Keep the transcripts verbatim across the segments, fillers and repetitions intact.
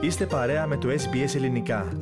Είστε παρέα με το ες μπι ες Ελληνικά.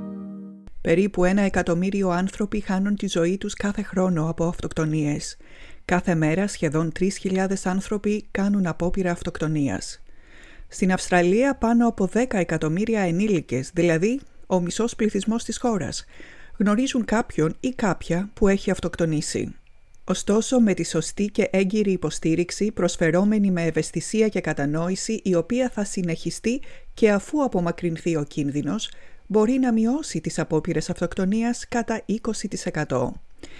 Περίπου ένα εκατομμύριο άνθρωποι χάνουν τη ζωή τους κάθε χρόνο από αυτοκτονίες. Κάθε μέρα σχεδόν τρεις χιλιάδες άνθρωποι κάνουν απόπειρα αυτοκτονίας. Στην Αυστραλία πάνω από δέκα εκατομμύρια ενήλικες, δηλαδή ο μισός πληθυσμός της χώρας, γνωρίζουν κάποιον ή κάποια που έχει αυτοκτονήσει. Ωστόσο, με τη σωστή και έγκυρη υποστήριξη προσφερόμενη με ευαισθησία και κατανόηση, η οποία θα συνεχιστεί και αφού απομακρυνθεί ο κίνδυνος, μπορεί να μειώσει τις απόπειρες αυτοκτονίας κατά είκοσι τοις εκατό.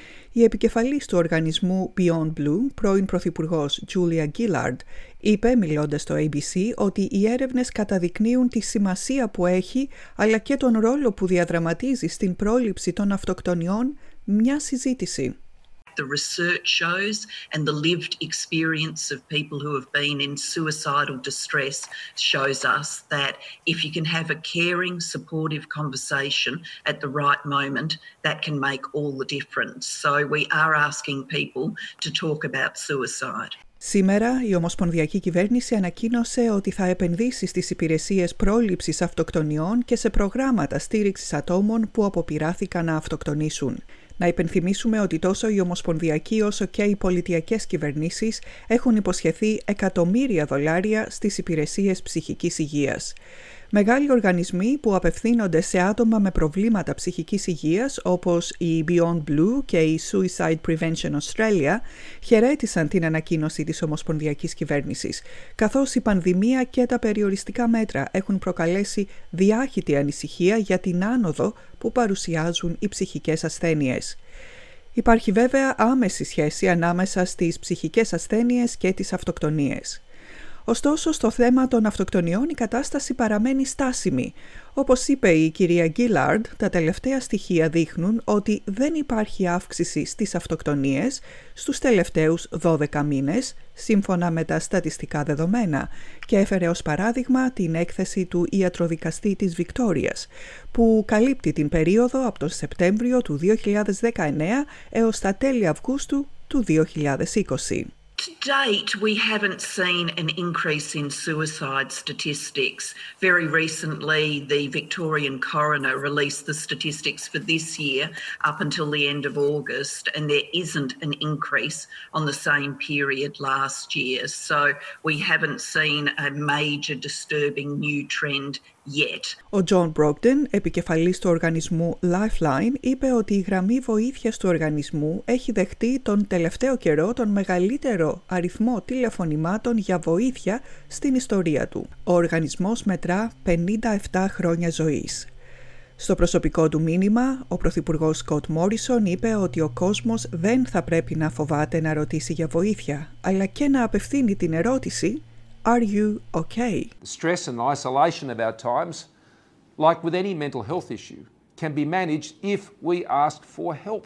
Η επικεφαλής του οργανισμού Beyond Blue, πρώην πρωθυπουργός Julia Gillard, είπε μιλώντας στο έι μπι σι ότι οι έρευνες καταδεικνύουν τη σημασία που έχει αλλά και τον ρόλο που διαδραματίζει στην πρόληψη των αυτοκτονιών μια συζήτηση. The research shows and the lived experience of people who have been in suicidal distress shows us that if you can have a caring, supportive conversation at the right moment, that can make all the difference. So we are asking people to talk about suicide. Σήμερα η Ομοσπονδιακή Κυβέρνηση ανακοίνωσε ότι θα επενδύσει στις υπηρεσίες πρόληψης αυτοκτονιών και σε προγράμματα στήριξης ατόμων που αποπειράθηκαν να αυτοκτονήσουν. Να υπενθυμίσουμε ότι τόσο η Ομοσπονδιακή όσο και οι πολιτιακές κυβερνήσεις έχουν υποσχεθεί εκατομμύρια δολάρια στις υπηρεσίες ψυχικής υγείας. Μεγάλοι οργανισμοί που απευθύνονται σε άτομα με προβλήματα ψυχικής υγείας, όπως η Beyond Blue και η Suicide Prevention Australia, χαιρέτησαν την ανακοίνωση της Ομοσπονδιακής Κυβέρνησης, καθώς η πανδημία και τα περιοριστικά μέτρα έχουν προκαλέσει διάχυτη ανησυχία για την άνοδο που παρουσιάζουν οι ψυχικές ασθένειες. Υπάρχει βέβαια άμεση σχέση ανάμεσα στις ψυχικές ασθένειες και τις αυτοκτονίες. Ωστόσο, στο θέμα των αυτοκτονιών η κατάσταση παραμένει στάσιμη. Όπως είπε η κυρία Gillard, τα τελευταία στοιχεία δείχνουν ότι δεν υπάρχει αύξηση στις αυτοκτονίες στους τελευταίους δώδεκα μήνες, σύμφωνα με τα στατιστικά δεδομένα, και έφερε ως παράδειγμα την έκθεση του ιατροδικαστή της Βικτόριας, που καλύπτει την περίοδο από τον Σεπτέμβριο του δύο χιλιάδες δεκαεννέα έως τα τέλη Αυγούστου του δύο χιλιάδες είκοσι. To date, we haven't seen an increase in suicide statistics. Very recently, the Victorian coroner released the statistics for this year up until the end of August, and there isn't an increase on the same period last year. So we haven't seen a major disturbing new trend yet. Ο John Brogden, επικεφαλής του οργανισμού Lifeline, είπε ότι η γραμμή βοήθειας του οργανισμού έχει δεχτεί τον τελευταίο καιρό τον μεγαλύτερο αριθμό τηλεφωνημάτων για βοήθεια στην ιστορία του. Ο οργανισμός μετρά πενήντα επτά χρόνια ζωής. Στο προσωπικό του μήνυμα, ο πρωθυπουργός Scott Morrison είπε ότι ο κόσμος δεν θα πρέπει να φοβάται να ρωτήσει για βοήθεια, αλλά και να απευθύνει την ερώτηση «Are you okay?» Stress and isolation of our times, like with any mental health issue, can be managed if we ask for help.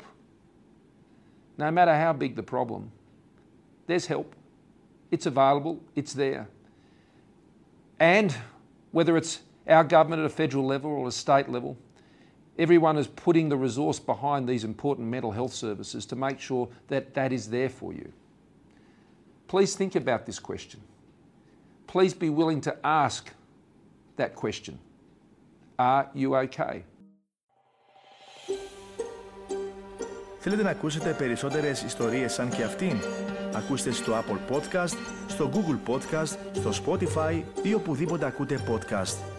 No matter how big the problem, there's help. It's available, it's there. And whether it's our government at a federal level or a state level, everyone is putting the resource behind these important mental health services to make sure that that is there for you. Please think about this question. Please be willing to ask that question. Are you okay? Θέλετε να ακούσετε περισσότερες ιστορίες σαν και αυτήν? Ακούστε στο Apple Podcast, στο Google Podcast, στο Spotify ή οπουδήποτε ακούτε podcast.